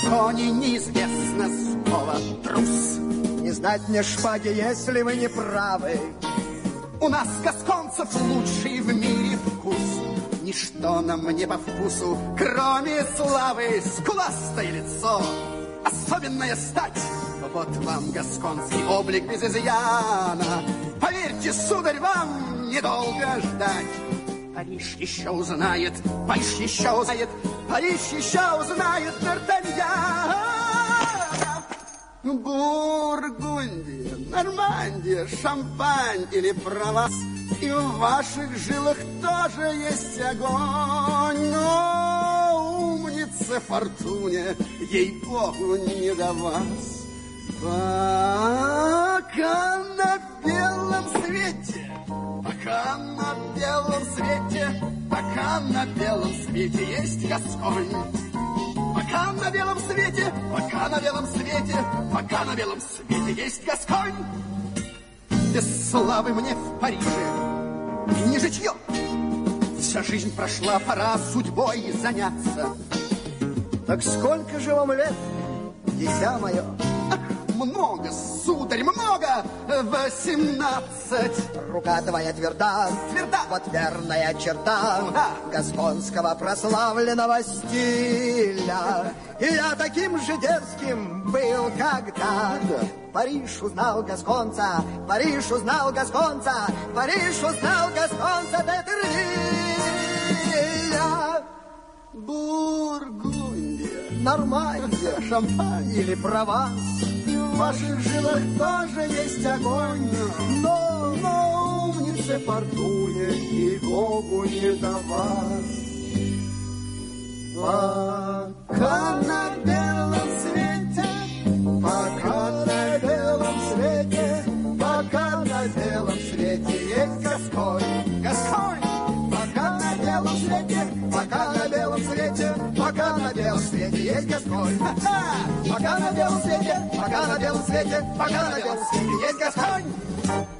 Гасконе неизвестно слово трус. Не знать мне шпаги, если вы не правы. У нас, гасконцев, лучший в мире вкус. Ничто нам не по вкусу, кроме славы. Скуластое лицо, особенная стать. Вот вам гасконский облик без изъяна. Поверьте, сударь, вам недолго ждать. Париж еще узнает, Париж еще узнает, Париж еще узнает Д'Артаньян. Бургундия, Нормандия, Шампань или Прованс. И в ваших жилах тоже есть огонь. Но умнице Фортуне, ей-богу, не до вас. Пока на белом свете, пока на белом свете, пока на белом свете есть Гасконь. Пока на белом свете, пока на белом свете, пока на белом свете есть Гасконь. Без славы мне в Париже не житье. Вся жизнь прошла, пора судьбой заняться. Так сколько же вам лет, дитя мое? Много, сударь, много, 18. Рука твоя тверда, Тверда. вот верная черта Да. гасконского прославленного стиля. И я таким же дерзким был когда. Париж узнал гасконца, Париж узнал гасконца, Париж узнал гасконца Петериля. Бургундия, Нормандия, Шампань или Прованс. в ваших жилах тоже есть огонь. Но умнице Фортуне и Богу не до вас. Пока на белом свете, пока на белом свете, пока на белом свете есть Гасконь. Гасконь! Пока на белом свете, пока на белом свете, пока на белом свете есть Гасконь. Пока на белом свете, пока на белом свете, пока на белом свете есть Гасконь.